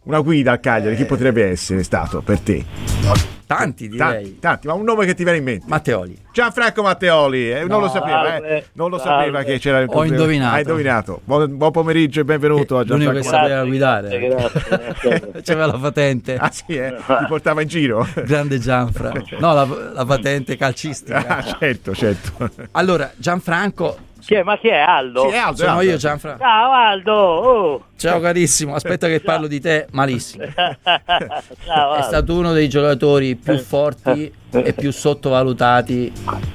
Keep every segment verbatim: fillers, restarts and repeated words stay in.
una guida al Cagliari, chi potrebbe essere stato per te? Tanti direi. Tanti, tanti, ma un nome che ti viene in mente? Matteoli. Gianfranco Matteoli, eh, No, non lo sapeva, salve, eh. non lo salve. sapeva che c'era il Ho indovinato. Hai indovinato. Buon, buon pomeriggio e benvenuto a L'unico che Gianfranco. sapeva guidare. Grazie, grazie. C'aveva la patente. Ah sì, eh? Ti portava in giro? Grande Gianfra. No, la, la patente calcistica. Ah, certo, certo. Allora, Gianfranco. Chi è? Ma chi è Aldo? Sì, è Aldo, è Sono Aldo. io, Gianfra. Ciao Aldo! Oh. Ciao carissimo, aspetta che parlo di te malissimo. Ciao È Aldo. stato uno dei giocatori più forti e più sottovalutati.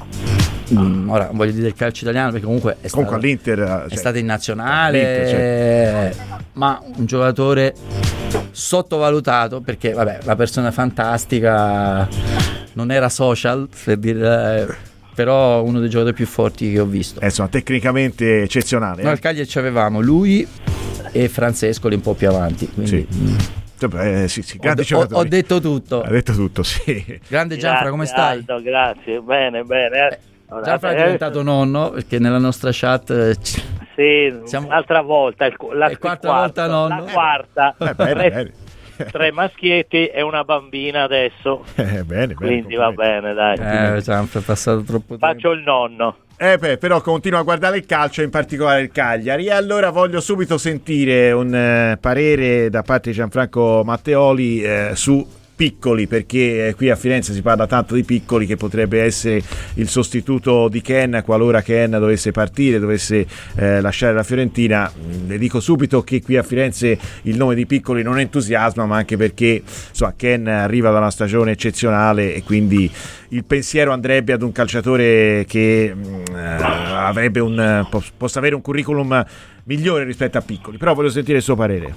Mm, ora non voglio dire il calcio italiano perché comunque è stato, Comunque all'Inter è cioè, stato in nazionale, all'Inter, ma un giocatore sottovalutato perché vabbè, una persona fantastica, non era social per dire, eh, però uno dei giocatori più forti che ho visto. eh, insomma, tecnicamente eccezionale. Noi eh. al Cagliari avevamo lui e Francescoli un po' più avanti, quindi Sì. mm, Eh, sì, sì, ho, grandi ho- giocatori. ho detto tutto. Ha detto tutto, sì. Grande Gianfra, Grazie, come stai? Aldo, grazie, bene, bene. Allora, Gianfra è eh, diventato nonno perché nella nostra chat eh, c- Sì, Siamo- un'altra volta, il, la, È quarta il quarto, volta nonno. la quarta, Eh, bene, tre, bene. tre maschietti e una bambina adesso, Eh, bene, bene, quindi va complimenti. bene, dai. eh, Gianfra è passato troppo tempo. Faccio il nonno. Eh beh, però continua a guardare il calcio, in particolare il Cagliari. E allora voglio subito sentire un eh, parere da parte di Gianfranco Matteoli eh, su Piccoli, perché eh, qui a Firenze si parla tanto di Piccoli, che potrebbe essere il sostituto di Ken qualora Ken dovesse partire, dovesse eh, lasciare la Fiorentina. Mm, Le dico subito che qui a Firenze il nome di Piccoli non entusiasma, ma anche perché insomma, Ken arriva da una stagione eccezionale e quindi il pensiero andrebbe ad un calciatore che mh, eh, avrebbe un, po- possa avere un curriculum migliore rispetto a Piccoli. Però voglio sentire il suo parere.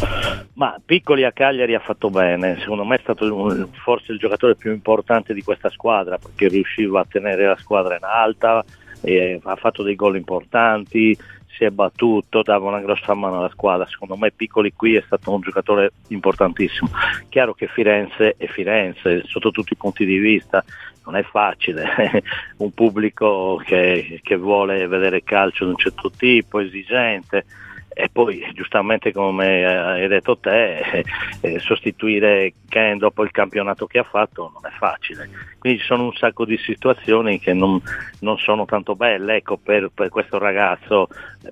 Ma Piccoli a Cagliari ha fatto bene, secondo me è stato un- forse il giocatore più importante di questa squadra, perché riusciva a tenere la squadra in alta, e ha fatto dei gol importanti, si è battuto, dava una grossa mano alla squadra. Secondo me Piccoli qui è stato un giocatore importantissimo. Chiaro che Firenze è Firenze sotto tutti i punti di vista, non è facile, un pubblico che, che vuole vedere calcio di un certo tipo, esigente, e poi giustamente come hai detto te, eh, eh, sostituire Ken dopo il campionato che ha fatto non è facile, quindi ci sono un sacco di situazioni che non, non sono tanto belle, ecco, per, per questo ragazzo,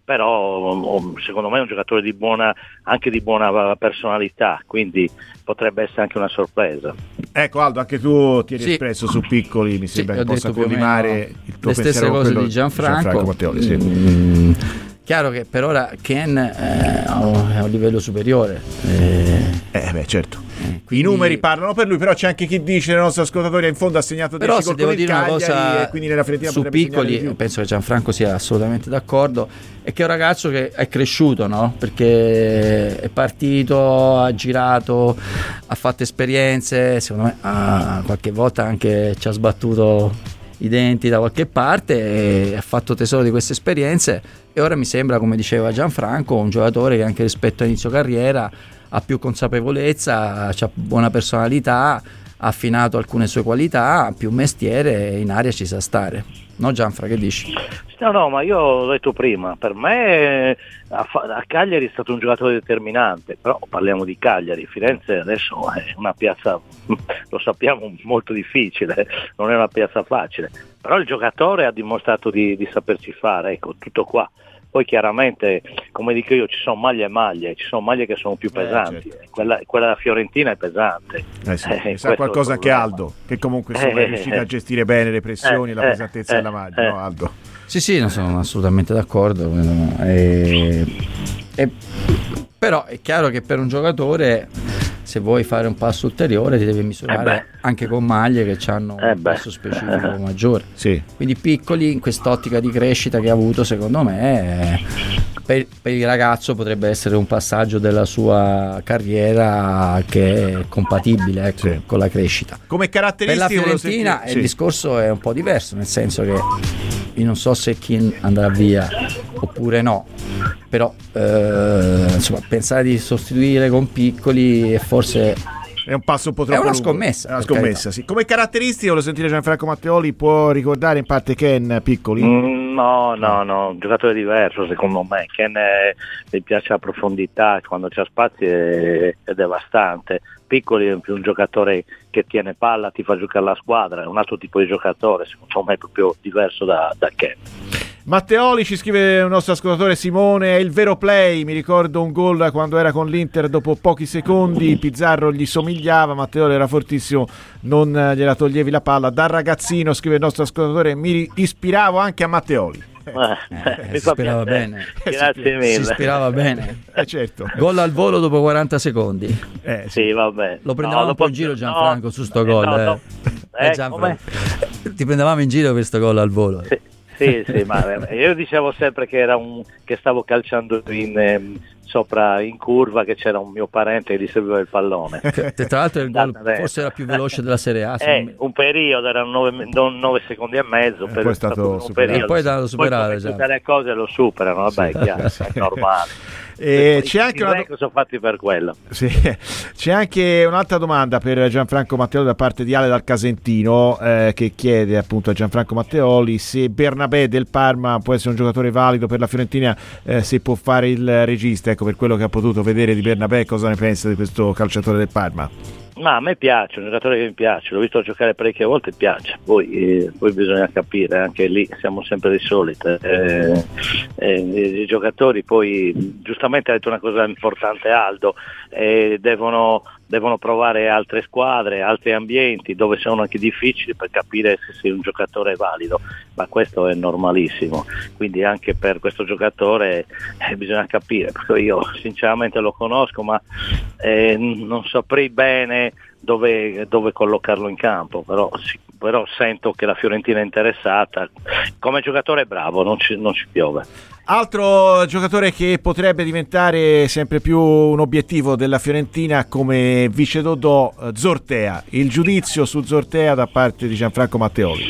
però um, secondo me è un giocatore di buona, anche di buona personalità, quindi potrebbe essere anche una sorpresa. Ecco Aldo, anche tu ti eri Sì. espresso su Piccoli, mi Sì, sembra ho che possa detto più o collimare meno il tuo le stesse pensiero con cose quello di Gianfranco. Matteoli, sì. Mm, chiaro che per ora Ken eh, ha un- è a un livello superiore, eh, Eh beh, certo. eh, I quindi- numeri parlano per lui, però c'è anche chi dice, nei nostri ascoltatori, in fondo ha segnato Però dieci se gol devo con il dire una Cagliari cosa e quindi nella Fiorentina su potrebbe segnare Piccoli, di più. penso che Gianfranco sia assolutamente d'accordo, è che è un ragazzo che è cresciuto, no? Perché è partito, ha girato, ha fatto esperienze, secondo me ha, qualche volta anche ci ha sbattuto i denti da qualche parte e ha fatto tesoro di queste esperienze, e ora mi sembra, come diceva Gianfranco, un giocatore che anche rispetto all'inizio carriera ha più consapevolezza, ha buona personalità, ha affinato alcune sue qualità, ha più mestiere e in aria ci sa stare. No Gianfra, che dici? No, no, ma io l'ho detto prima, per me a, fa- a Cagliari è stato un giocatore determinante, però parliamo di Cagliari, Firenze adesso è una piazza, lo sappiamo, molto difficile, non è una piazza facile, però il giocatore ha dimostrato di, di saperci fare, ecco, tutto qua. Poi chiaramente, come dico io, ci sono maglie e maglie, ci sono maglie che sono più pesanti, certo. quella, quella della Fiorentina è pesante. Eh sì, Eh, ne questo sa è qualcosa il anche problema. Aldo, che comunque insomma, è Eh, riuscito eh, a gestire bene le pressioni e eh, la pesantezza eh, della maglia, eh. no Aldo? Sì, sì, non sono assolutamente d'accordo. E, e- però è chiaro che per un giocatore, se vuoi fare un passo ulteriore, ti devi misurare Eh beh. anche con maglie che hanno Eh un beh. passo specifico maggiore. Sì. Quindi Piccoli, in quest'ottica di crescita che ha avuto, secondo me, eh, per, per il ragazzo potrebbe essere un passaggio della sua carriera che è compatibile, ecco, Sì. con la crescita. Come Per la caratteristiche volevo Fiorentina sentire- il sì. discorso è un po' diverso, nel senso che io non so se Kean andrà via oppure no, però eh, insomma, pensare di sostituire con Piccoli è forse È un passo un po' È troppo una lungo. scommessa, È una per scommessa, carità. sì. Come caratteristiche volevo sentire Gianfranco Matteoli, può ricordare in parte Ken Piccoli? Mm, No, no, no, un giocatore diverso secondo me. Ken è, gli piace la profondità, quando c'è spazio è, è devastante. Piccoli è più un giocatore che tiene palla, ti fa giocare la squadra, è un altro tipo di giocatore, secondo me è proprio diverso da, da Ken. Matteoli, ci scrive un nostro ascoltatore Simone, è il vero play, mi ricordo un gol quando era con l'Inter, dopo pochi secondi Pizarro gli somigliava, Matteoli era fortissimo, non gliela toglievi la palla. Da ragazzino, scrive il nostro ascoltatore, mi ispiravo anche a Matteoli. Eh, eh, si ispirava bene. Grazie mille. Si ispirava bene. Eh, certo. Gol al volo dopo quaranta secondi. Eh, sì, sì, vabbè. Lo prendevamo no, un po' in giro Gianfranco no, su sto gol. No, eh. no. Eh, Eh, Gianfranco. Ti prendevamo in giro per sto gol al volo. Sì. Sì, sì, ma io dicevo sempre che era un che stavo calciando in, eh, sopra in curva, che c'era un mio parente che gli serviva il pallone. Tra l'altro il gol forse era più veloce della Serie A. Eh, un periodo, erano nove secondi e mezzo, eh, per poi è stato un periodo. E poi da superare. Poi tutte le cose lo superano, vabbè, sì. Chiaro, è normale. E c'è anche una do- sono fatti per quello. Sì. C'è anche un'altra domanda per Gianfranco Matteoli da parte di Ale dal Casentino, eh, che chiede appunto a Gianfranco Matteoli se Bernabé del Parma può essere un giocatore valido per la Fiorentina, eh, se può fare il regista. Ecco, per quello che ha potuto vedere di Bernabé, cosa ne pensa di questo calciatore del Parma? Ma a me piace, è un giocatore che mi piace, l'ho visto giocare parecchie volte e piace, poi, eh, poi bisogna capire, anche lì siamo sempre le solite, eh, eh, i giocatori poi, giustamente ha detto una cosa importante Aldo, eh, devono, devono provare altre squadre, altri ambienti dove sono anche difficili per capire se sei un giocatore valido, ma questo è normalissimo, quindi anche per questo giocatore eh, bisogna capire, perché io sinceramente lo conosco ma eh, non saprei bene Dove, dove collocarlo in campo, però, però sento che la Fiorentina è interessata, come giocatore è bravo, non ci, non ci piove. Altro giocatore che potrebbe diventare sempre più un obiettivo della Fiorentina come vice Dodò, Zortea. Il giudizio su Zortea da parte di Gianfranco Matteoli.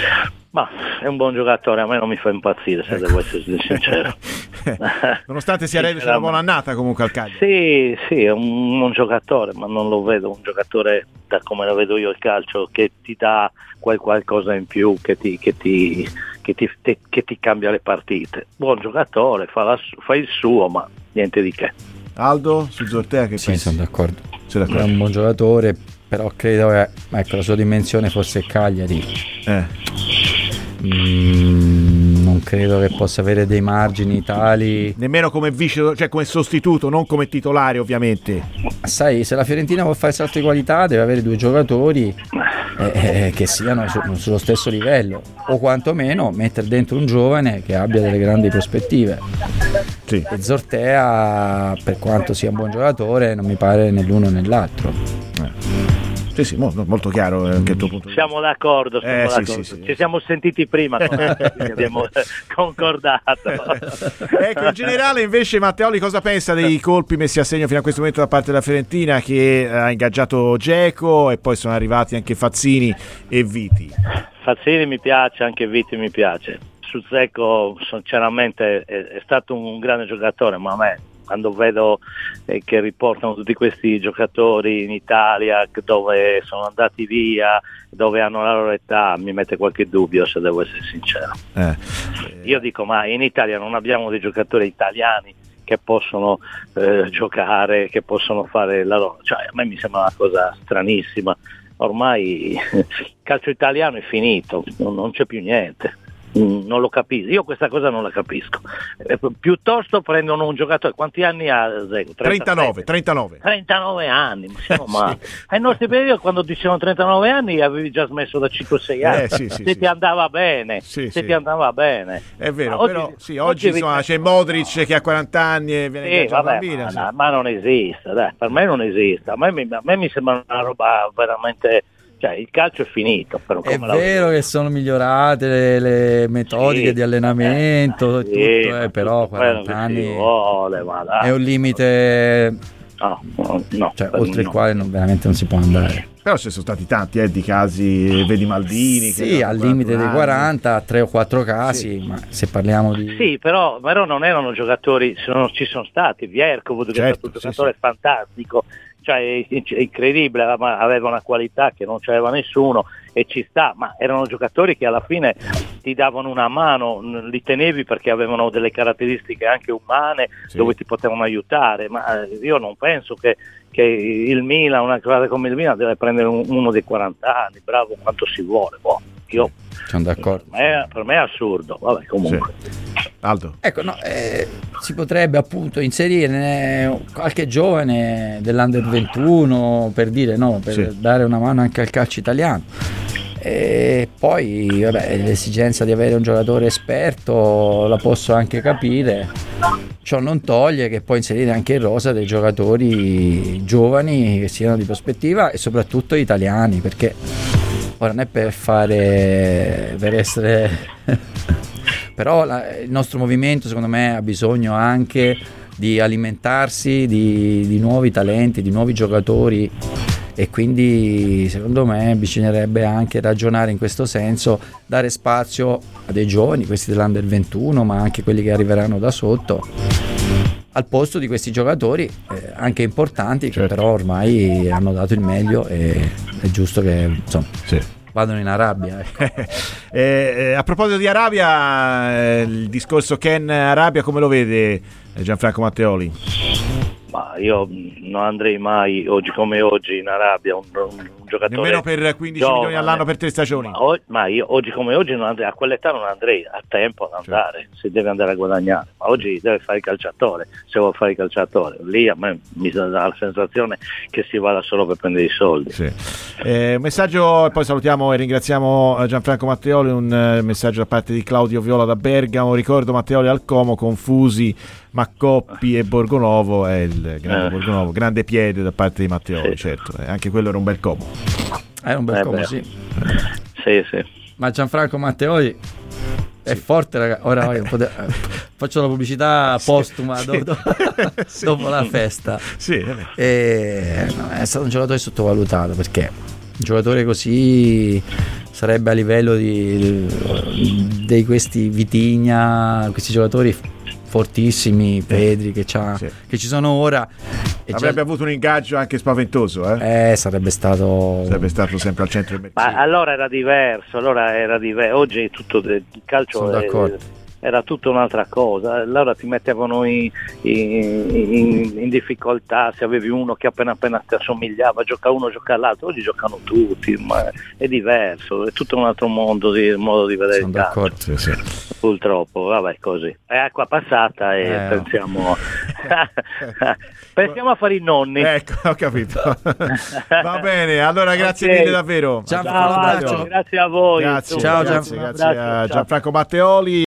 Ma è un buon giocatore, a me non mi fa impazzire, se ecco. Devo essere sincero. Nonostante sia reduce una buona annata comunque al Cagliari. Sì, sì, è un buon giocatore, ma non lo vedo un giocatore, da come lo vedo io il calcio, che ti dà quel qualcosa in più, che ti, che ti, che ti, te, che ti cambia le partite. Buon giocatore, fa, la, fa il suo, ma niente di che. Aldo, su Zortea che sì, pensi? Sono d'accordo. Sei d'accordo. È un buon giocatore, però credo che ecco, la sua dimensione fosse Cagliari. Eh. Mm, non credo che possa avere dei margini tali, nemmeno come vice, cioè come sostituto, non come titolare ovviamente. Sai, se la Fiorentina vuole fare salto di qualità deve avere due giocatori eh, eh, che siano su, sullo stesso livello, o quantomeno mettere dentro un giovane che abbia delle grandi prospettive. Sì. E Zortea, per quanto sia un buon giocatore, non mi pare né l'uno né l'altro. eh. Sì, sì, molto, molto chiaro anche il tuo punto di vista. Siamo d'accordo, siamo eh, d'accordo. sì, sì, sì. Ci siamo sentiti prima, abbiamo concordato. Ecco, in generale invece Matteoli cosa pensa dei colpi messi a segno fino a questo momento da parte della Fiorentina, che ha ingaggiato Dzeko e poi sono arrivati anche Fazzini e Viti? Fazzini mi piace, anche Viti mi piace. Su Dzeko sinceramente è, è stato un grande giocatore, ma a me quando vedo eh, che riportano tutti questi giocatori in Italia dove sono andati via, dove hanno la loro età, mi mette qualche dubbio, se devo essere sincero. Eh. Io dico, ma in Italia non abbiamo dei giocatori italiani che possono eh, giocare, che possono fare la loro, cioè a me mi sembra una cosa stranissima. Ormai il calcio italiano è finito, non, non c'è più niente. Non lo capisco, io questa cosa non la capisco. Eh, piuttosto prendono un giocatore, quanti anni ha Dzeko? trentanove, trentanove. trentanove anni, ma siamo male. Sì. Ai nostri periodi, quando dicevano trentanove anni, avevi già smesso da cinque sei anni. Eh, sì, sì, se sì. ti andava bene, sì, se sì. ti andava bene. È vero, ma però oggi, sì, oggi, oggi insomma, c'è Modric no. che ha quaranta anni e viene sì, ingaggiato vabbè, bambina. ma, Sì. no, ma non esiste, dai, per me non esiste. A me, a me mi sembra una roba veramente. Cioè il calcio è finito, però è come vero la... che sono migliorate le, le metodiche sì, di allenamento, eh, tutto, sì, eh, però quaranta anni vuole, ma è un limite no, no, no, cioè, oltre no. il quale non, veramente non si può andare. Però ci sono stati tanti eh, di casi, vedi Maldini sì, che al limite dei quaranta, tre o quattro casi, sì. Ma se parliamo di sì, però, però non erano giocatori, sono, ci sono stati Vierkovud che certo, è stato un giocatore sì, sì. fantastico, cioè è incredibile, ma aveva una qualità che non c'aveva nessuno, e ci sta, ma erano giocatori che alla fine ti davano una mano, li tenevi perché avevano delle caratteristiche anche umane, sì, dove ti potevano aiutare, ma io non penso che, che il Milan, una squadra come il Milan deve prendere un, uno dei quaranta anni, bravo quanto si vuole, boh. Io sono d'accordo. Per me, per me è assurdo, vabbè, comunque. Sì. Aldo. Ecco, no, eh, si potrebbe appunto inserire qualche giovane dell'Under ventuno, per dire, no, per sì, dare una mano anche al calcio italiano. E poi vabbè, l'esigenza di avere un giocatore esperto la posso anche capire. Ciò non toglie che può inserire anche in rosa dei giocatori giovani che siano di prospettiva e soprattutto italiani, perché ora non è per fare per essere però la, il nostro movimento secondo me ha bisogno anche di alimentarsi di, di nuovi talenti, di nuovi giocatori, e quindi secondo me bisognerebbe anche ragionare in questo senso, dare spazio a dei giovani, questi dell'Under ventuno, ma anche quelli che arriveranno da sotto, al posto di questi giocatori eh, anche importanti, certo, che però ormai hanno dato il meglio e è giusto che insomma sì, vadano in Arabia. eh, eh, a proposito di Arabia, eh, il discorso Ken Arabia come lo vede Gianfranco Matteoli? Ma io non andrei mai oggi come oggi in Arabia, un, un, un giocatore nemmeno per quindici giovane, milioni all'anno per tre stagioni. Ma, o, ma io oggi come oggi non andrei, a quell'età non andrei, a tempo ad andare, certo, se deve andare a guadagnare, ma oggi deve fare il calciatore, se vuole fare il calciatore, lì a me mi dà la sensazione che si vada solo per prendere i soldi. Sì. Eh, un messaggio, e poi salutiamo e ringraziamo Gianfranco Matteoli, un uh, messaggio da parte di Claudio Viola da Bergamo. Ricordo Matteoli al Como, confusi Maccoppi e Borgonovo, è il grande eh. Borgonovo, grande piede da parte di Matteoli, sì, certo, eh, anche quello era un bel Como. Era un bel eh Como, beh. sì. Sì, sì. Ma Gianfranco Matteoli è sì, forte, ragazzi. Ora pote... faccio la pubblicità postuma, sì, dopo, sì, dopo la festa. Sì, e... no, è stato un giocatore sottovalutato, perché un giocatore così sarebbe a livello di, di questi Vitigna, questi giocatori fortissimi, Pedri che, c'ha, sì, che ci sono ora, e avrebbe già avuto un ingaggio anche spaventoso, eh? Eh, sarebbe stato sarebbe stato sempre al centro del mercato. Ma allora era diverso, allora era diverso. Oggi è tutto il calcio. Sono d'accordo. È, era tutta un'altra cosa, allora ti mettevano in, in, in, in difficoltà se avevi uno che appena appena ti assomigliava, gioca uno, gioca l'altro. Oggi giocano tutti, ma è diverso, è tutto un altro mondo di, modo di vedere il calcio. Sì, sì. Purtroppo, vabbè, così è acqua passata e eh, pensiamo pensiamo a fare i nonni. Ecco, ho capito. Va bene, allora grazie okay, mille davvero. Ciao, ciao, grazie a voi. Grazie, ciao, grazie, Gian... grazie a Gianfranco Matteoli.